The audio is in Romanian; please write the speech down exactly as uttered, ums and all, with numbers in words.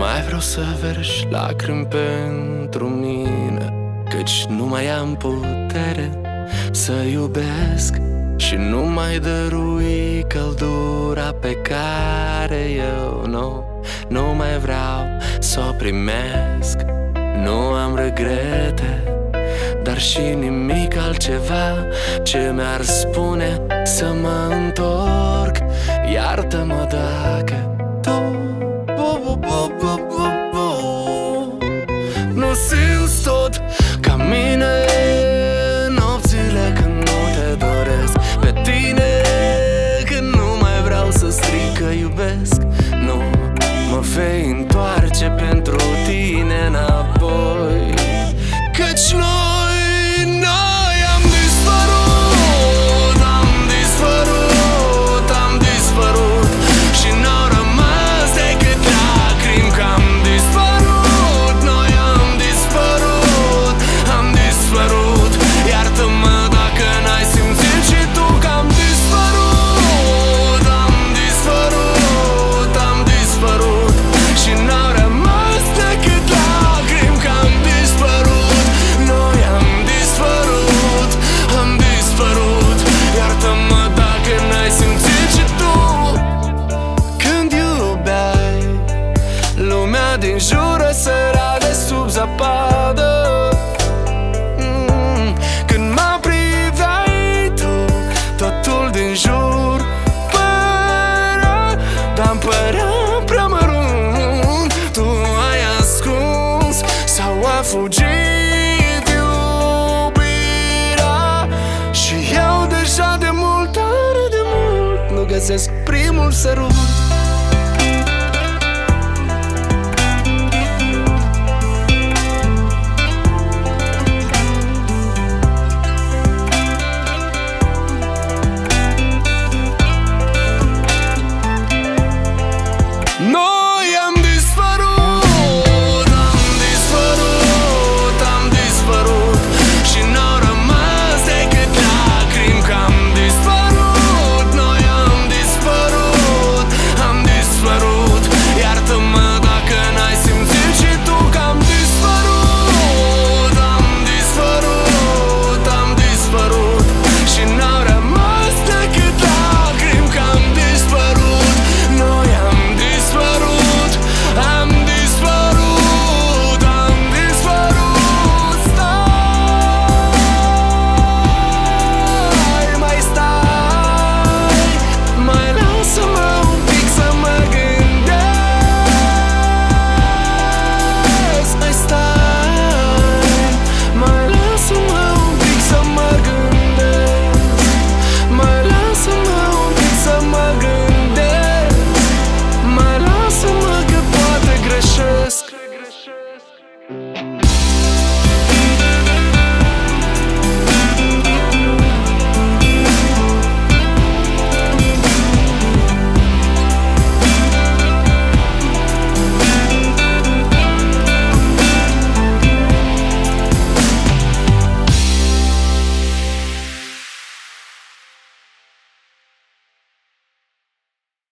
mai vreau să vergi lacrimi pentru mine, căci nu mai am putere să iubesc și nu mai dărui căldura pe care eu nu, nu mai vreau să o primesc. Nu am regrete, dar și nimic altceva ce mi-ar spune să mă întorc. Iartă-mă dacă tu nu simți tot ca mine nopțile când nu te doresc pe tine, când nu mai vreau să strig că iubesc. Nu mă vei întoarce pentru tine înapoi, căci noi, noi am dispărut, am dispărut, am dispărut și n-au rămas decât lacrimi că am dispărut. Noi am dispărut, am dispărut. Iartă-mă dacă n-ai simțit și tu că am dispărut, am dispărut, am dispărut și n-au rămas decât lacrimi că am dispărut. Noi am dispărut, am dispărut. Iartă-mă dacă n-ai simțit și tu. Când iubeai, lumea din jur sărea de sub zăpadă. mm, Când mă priveai tu, totul din jur părea, dar-mi părea prea mărunt. Tu ai ascuns sau a fugit iubirea și eu deja de mult, tare de mult nu găsesc primul sărut.